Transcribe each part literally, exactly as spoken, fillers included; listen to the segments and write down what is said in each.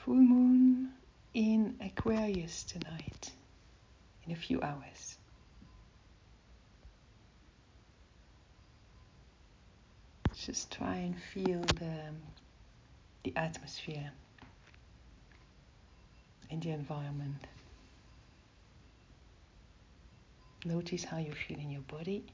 Full moon in Aquarius tonight, in a few hours. Just try and feel the, the atmosphere in the environment. Notice how you feel in your body,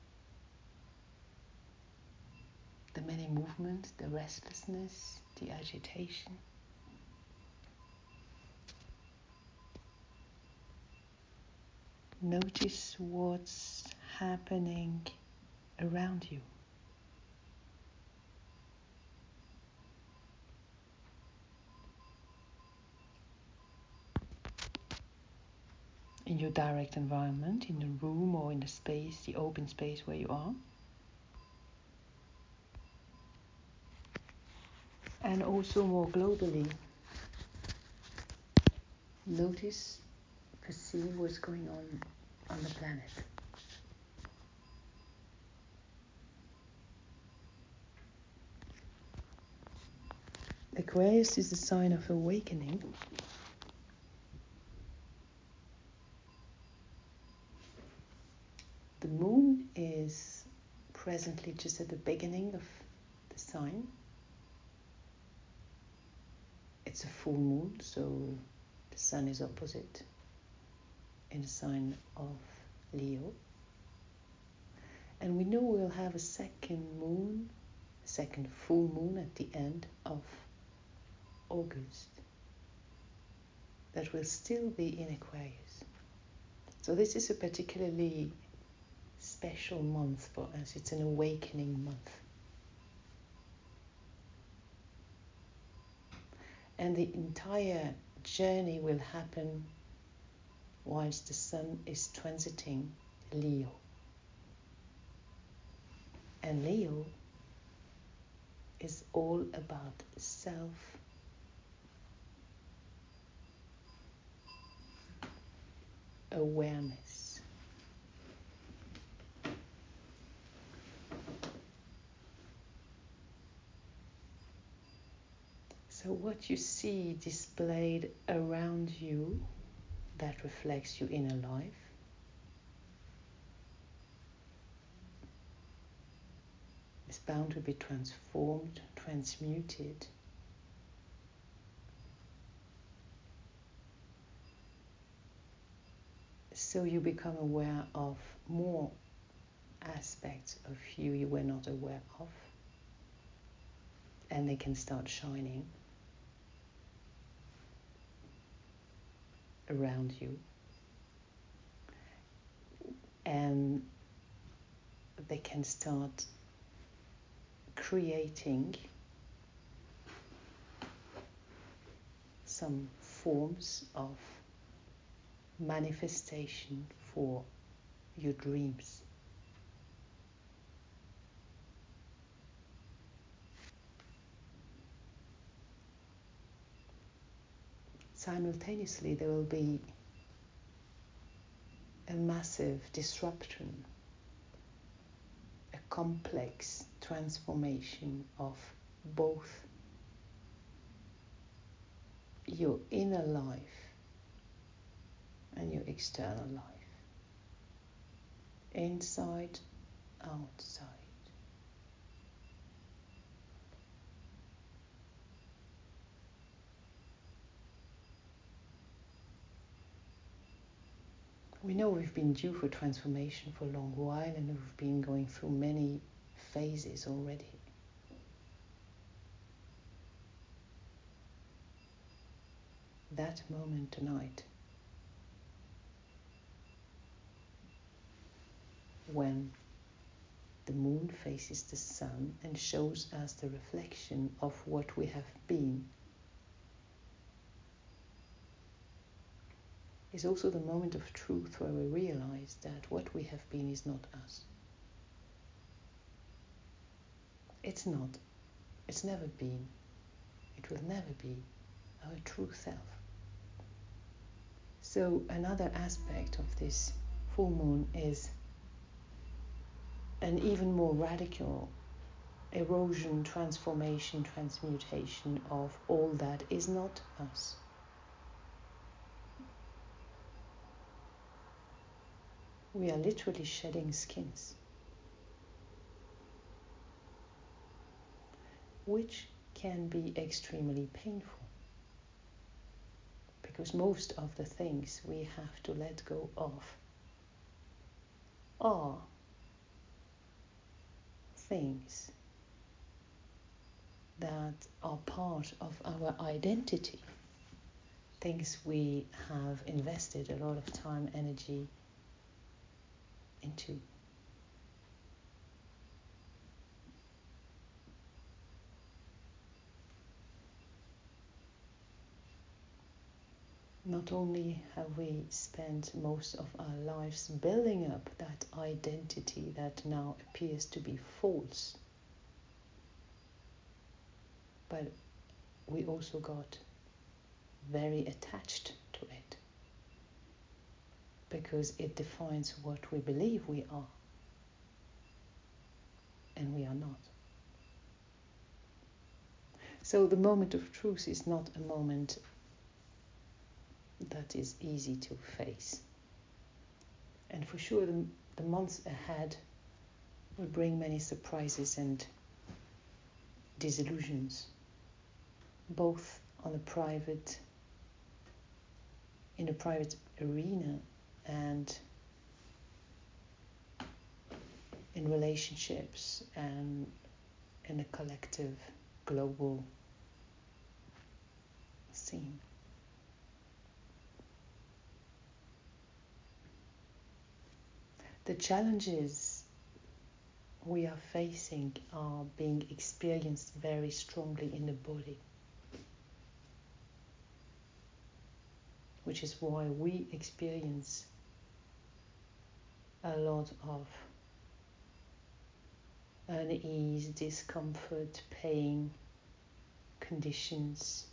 the many movements, the restlessness, the agitation. Notice what's happening around you. In your direct environment, in the room or in the space, the open space where you are. And also more globally, notice, perceive what's going on on the planet. Aquarius is a sign of awakening. The moon is presently just at the beginning of the sign. It's a full moon, so the sun is opposite in the sign of Leo. And we know we'll have a second moon, a second full moon at the end of August. That will still be in Aquarius. So this is a particularly special month for us. It's an awakening month. And the entire journey will happen whilst the sun is transiting Leo. And Leo is all about self-awareness. So what you see displayed around you that reflects your inner life is bound to be transformed, transmuted. So you become aware of more aspects of you you were not aware of, and they can start shining around you. And they can start creating some forms of manifestation for your dreams. Simultaneously, there will be a massive disruption, a complex transformation of both your inner life and your external life, inside, outside. We know we've been due for transformation for a long while, and we've been going through many phases already. That moment tonight, when the moon faces the sun and shows us the reflection of what we have been, is also the moment of truth where we realize that what we have been is not us. It's not. It's never been. It will never be our true self. So another aspect of this full moon is an even more radical erosion, transformation, transmutation of all that is not us. We are literally shedding skins, which can be extremely painful, because most of the things we have to let go of are things that are part of our identity, things we have invested a lot of time, energy into. Not only have we spent most of our lives building up that identity that now appears to be false, but we also got very attached to it because it defines what we believe we are, and we are not. So the moment of truth is not a moment that is easy to face. And for sure the, the months ahead will bring many surprises and disillusions, both on a private, in a private arena and in relationships and in a collective global scene. The challenges we are facing are being experienced very strongly in the body, which is why we experience a lot of unease, discomfort, pain, conditions.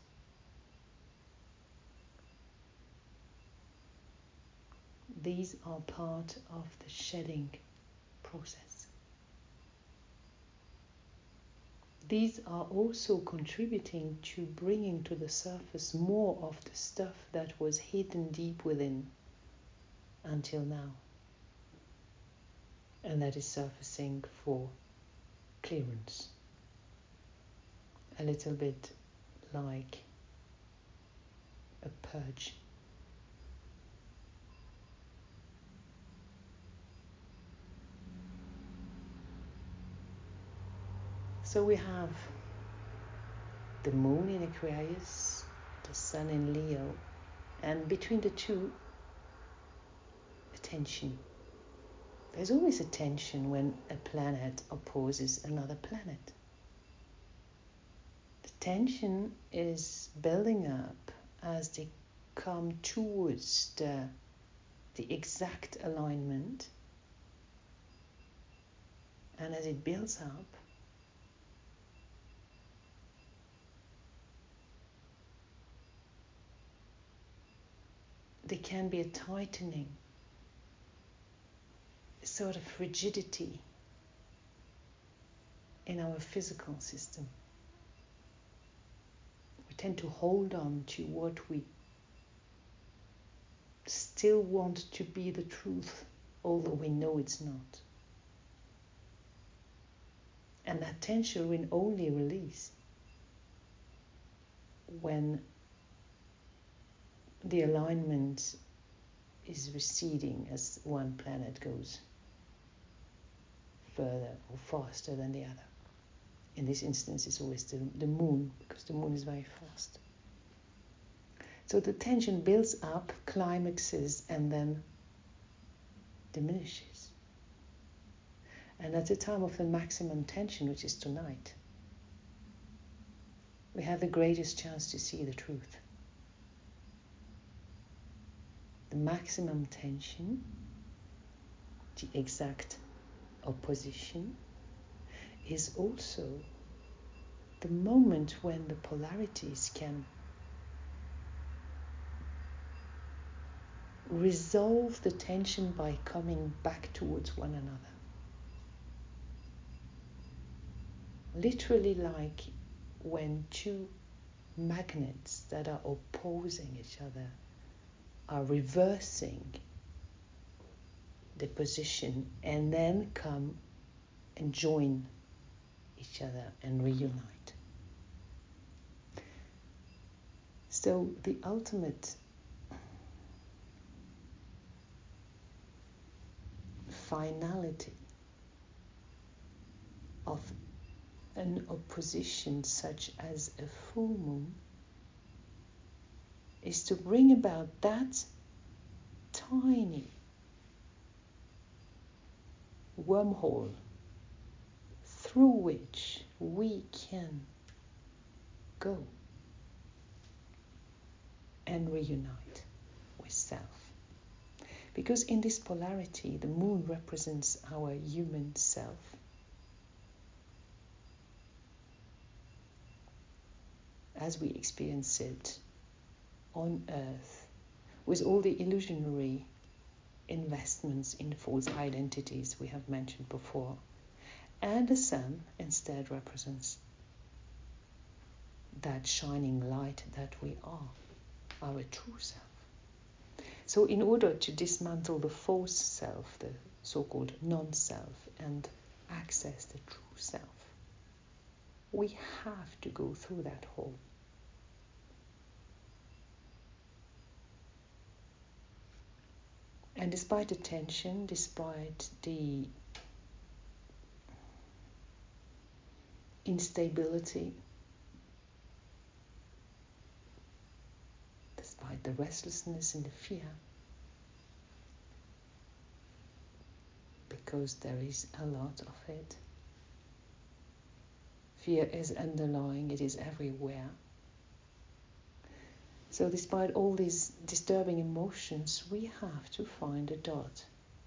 These are part of the shedding process. These are also contributing to bringing to the surface more of the stuff that was hidden deep within until now, and that is surfacing for clearance. A little bit like a purge. So we have the moon in Aquarius, the sun in Leo, and between the two, a tension. There's always a tension when a planet opposes another planet. The tension is building up as they come towards the, the exact alignment, and as it builds up, there can be a tightening, a sort of rigidity in our physical system. We tend to hold on to what we still want to be the truth, although we know it's not. And that tension will only release when the alignment is receding as one planet goes further or faster than the other. In this instance, it's always the, the moon, because the moon is very fast. So the tension builds up, climaxes, and then diminishes. And at the time of the maximum tension, which is tonight, we have the greatest chance to see the truth. The maximum tension, the exact opposition, is also the moment when the polarities can resolve the tension by coming back towards one another. literally like when two magnets that are opposing each other are reversing the position and then come and join each other and reunite. So the ultimate finality of an opposition such as a full moon is to bring about that tiny wormhole through which we can go and reunite with self. Because in this polarity, the moon represents our human self. As we experience it on Earth, with all the illusionary investments in false identities we have mentioned before. And the sun instead represents that shining light that we are, our true self. So in order to dismantle the false self, the so-called non-self, and access the true self, we have to go through that hole. And despite the tension, despite the instability, despite the restlessness and the fear, because there is a lot of it. Fear is underlying, it is everywhere. So despite all these disturbing emotions, we have to find a dot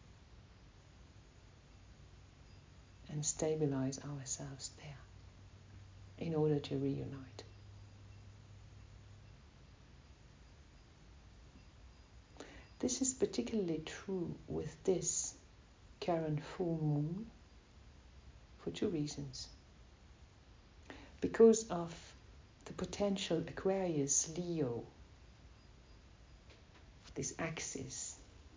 and stabilize ourselves there in order to reunite. This is particularly true with this current full moon for two reasons. Because of the potential Aquarius-Leo, this axis,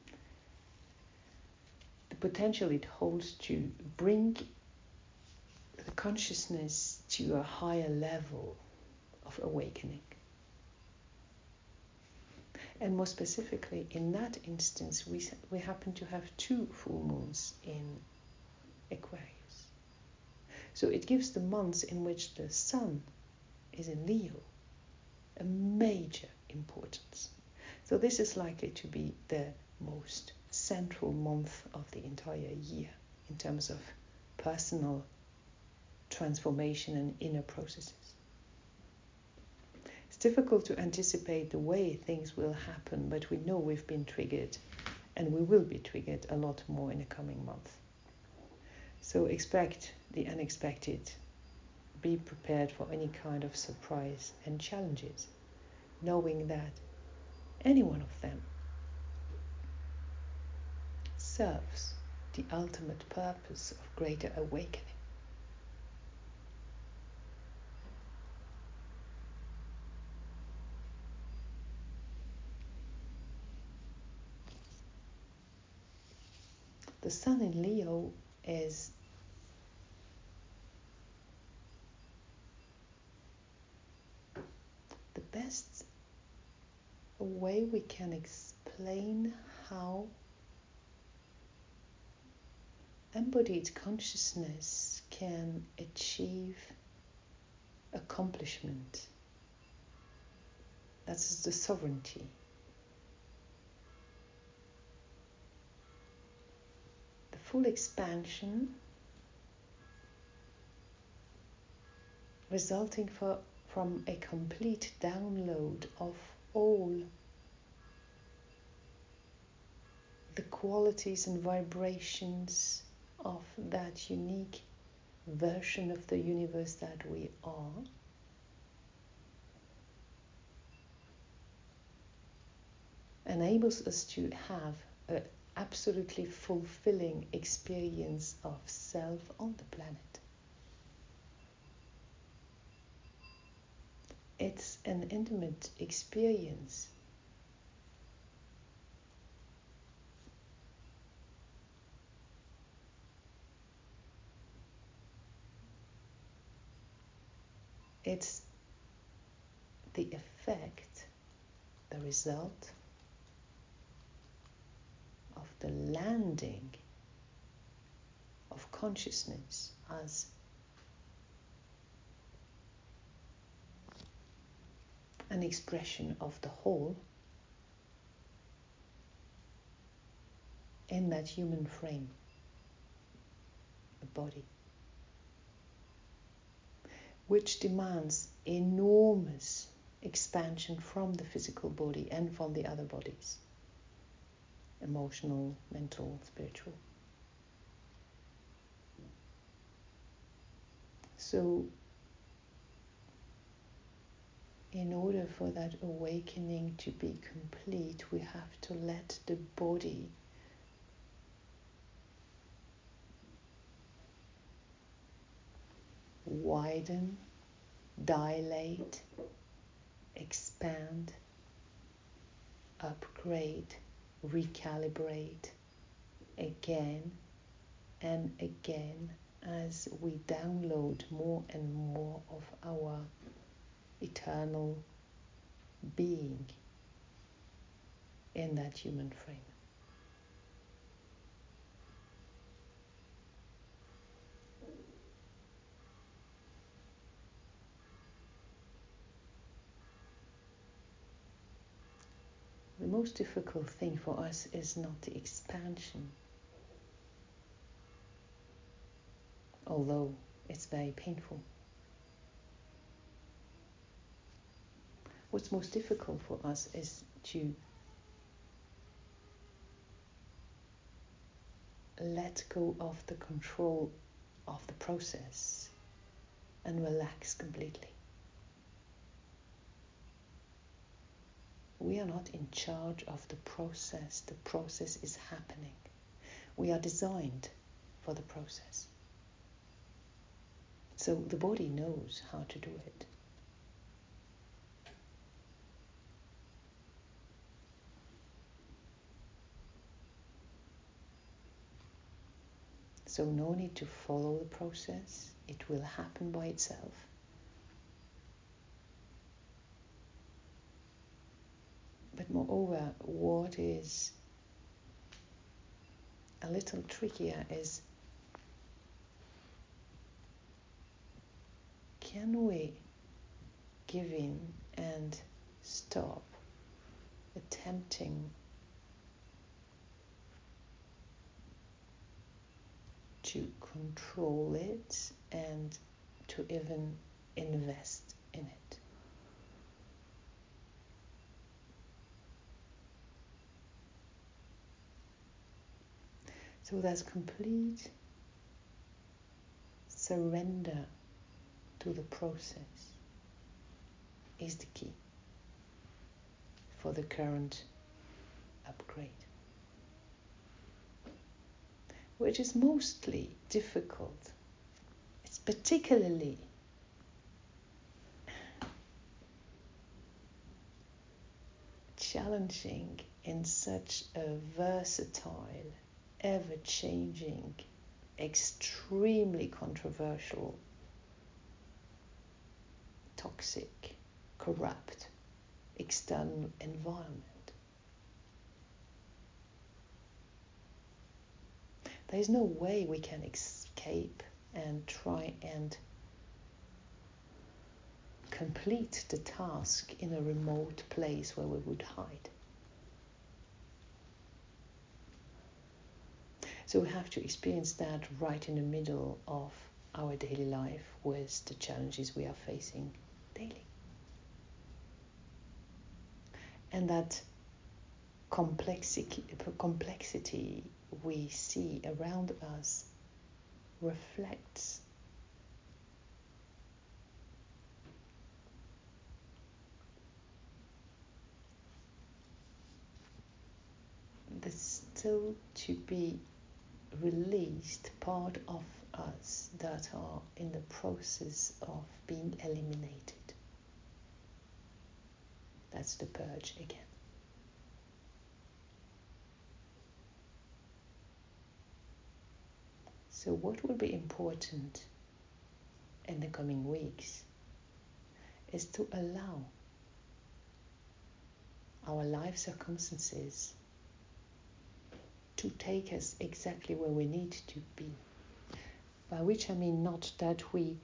the potential it holds to bring the consciousness to a higher level of awakening. And more specifically, in that instance, we, we happen to have two full moons in Aquarius. So it gives the months in which the sun is in Leo a major importance. So this is likely to be the most central month of the entire year in terms of personal transformation and inner processes. It's difficult to anticipate the way things will happen, but we know we've been triggered and we will be triggered a lot more in the coming month. So expect the unexpected. Be prepared for any kind of surprise and challenges, knowing that any one of them serves the ultimate purpose of greater awakening. The sun in Leo is the best way we can explain how embodied consciousness can achieve accomplishment. That's the sovereignty. The full expansion resulting for, from a complete download of all the qualities and vibrations of that unique version of the universe that we are, enables us to have an absolutely fulfilling experience of self on the planet. It's an intimate experience. It's the effect, the result of the landing of consciousness as an expression of the whole in that human frame, the body, which demands enormous expansion from the physical body and from the other bodies, emotional, mental, spiritual. So, in order for that awakening to be complete, we have to let the body widen, dilate, expand, upgrade, recalibrate again and again as we download more and more of our eternal being in that human frame. The most difficult thing for us is not the expansion, although it's very painful. What's most difficult for us is to let go of the control of the process and relax completely. We are not in charge of the process. The process is happening. We are designed for the process. So the body knows how to do it. So no need to follow the process. It will happen by itself. But moreover, what is a little trickier is, can we give in and stop attempting to control it and to even invest in it? So there's complete surrender to the process is the key for the current upgrade, which is mostly difficult. It's particularly challenging in such a versatile, ever-changing, extremely controversial, toxic, corrupt external environment. There is no way we can escape and try and complete the task in a remote place where we would hide. So we have to experience that right in the middle of our daily life with the challenges we are facing daily. And that complexity, complexity we see around us reflects the still to be released part of us that are in the process of being eliminated. that's the purge again. So what will be important in the coming weeks is to allow our life circumstances to take us exactly where we need to be. By which I mean not that we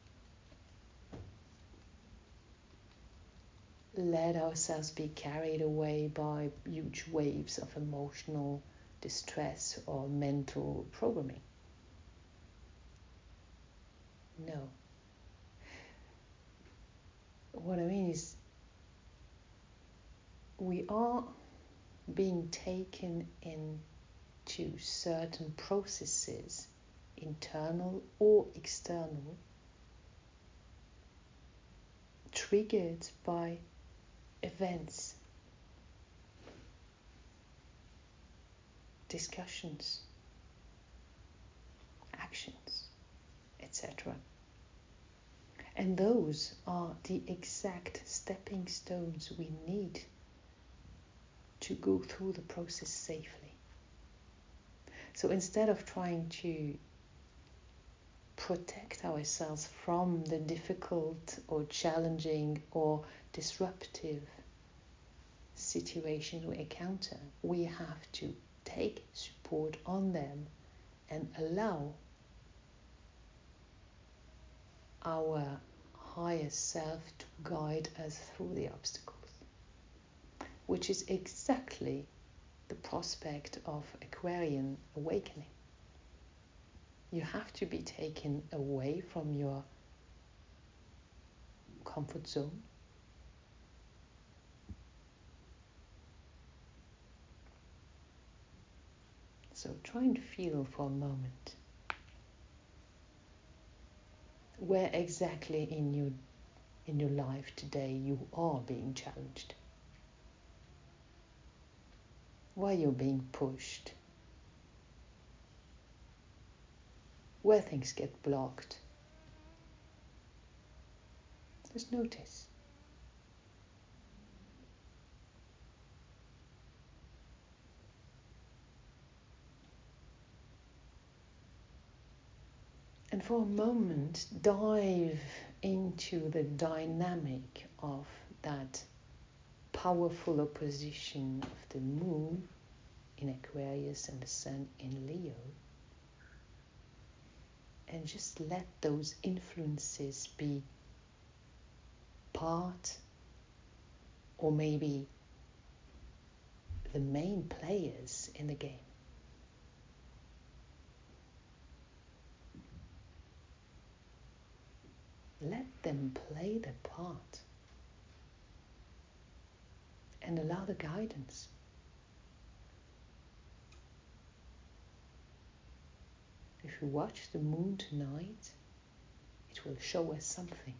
let ourselves be carried away by huge waves of emotional distress or mental programming. No. What I mean is we are being taken into certain processes, internal or external, triggered by events, discussions, actions, et cetera. And those are the exact stepping stones we need to go through the process safely. So instead of trying to protect ourselves from the difficult or challenging or disruptive situations we encounter, we have to take support on them and allow our higher self to guide us through the obstacles, which is exactly the prospect of Aquarian awakening. You have to be taken away from your comfort zone. So try and feel for a moment where exactly in your in your life today you are being challenged. Where you're being pushed. Where things get blocked. Just notice. And for a moment, dive into the dynamic of that powerful opposition of the moon in Aquarius and the sun in Leo. And just let those influences be part or maybe the main players in the game. Let them play their part and allow the guidance. If you watch the moon tonight, it will show us something,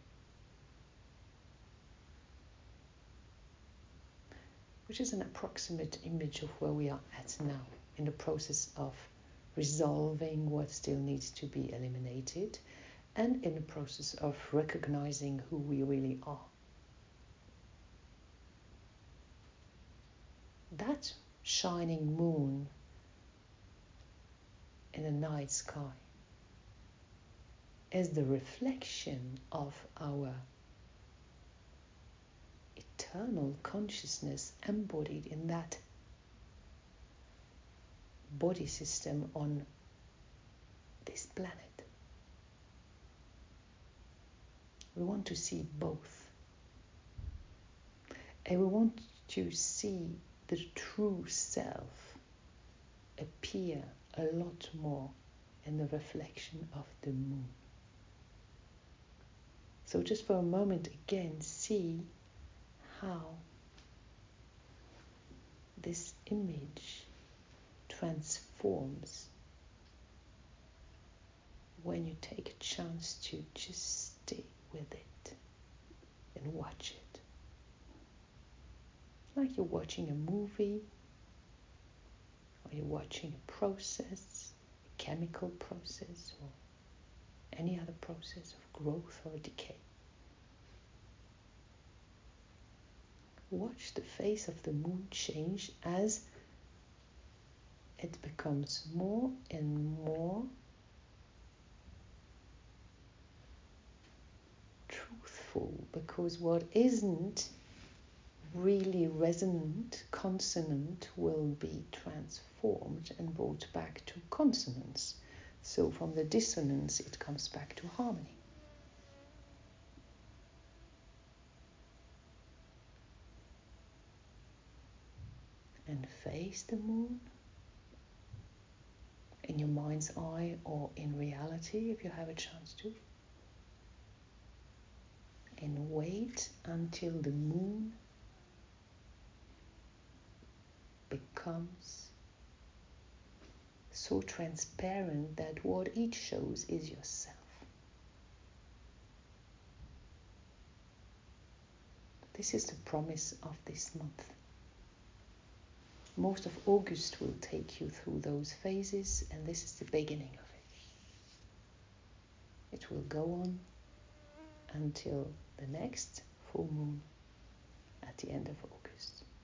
which is an approximate image of where we are at now in the process of resolving what still needs to be eliminated and in the process of recognizing who we really are. That shining moon in the night sky is the reflection of our eternal consciousness embodied in that body system on this planet. We want to see both. And we want to see the true self appear a lot more in the reflection of the moon. So just for a moment again, see how this image transforms when you take a chance to just stay with it and watch it. It's like you're watching a movie, or you're watching a process, a chemical process, or any other process of growth or decay. watch the face of the moon change as it becomes more and more truthful, because what isn't really resonant consonant will be transformed and brought back to consonance. So from the dissonance it comes back to harmony. And face the moon in your mind's eye or in reality if you have a chance to. And wait until the moon becomes so transparent that what it shows is yourself. This is the promise of this month. Most of August will take you through those phases, and this is the beginning of it. It will go on until the next full moon at the end of August.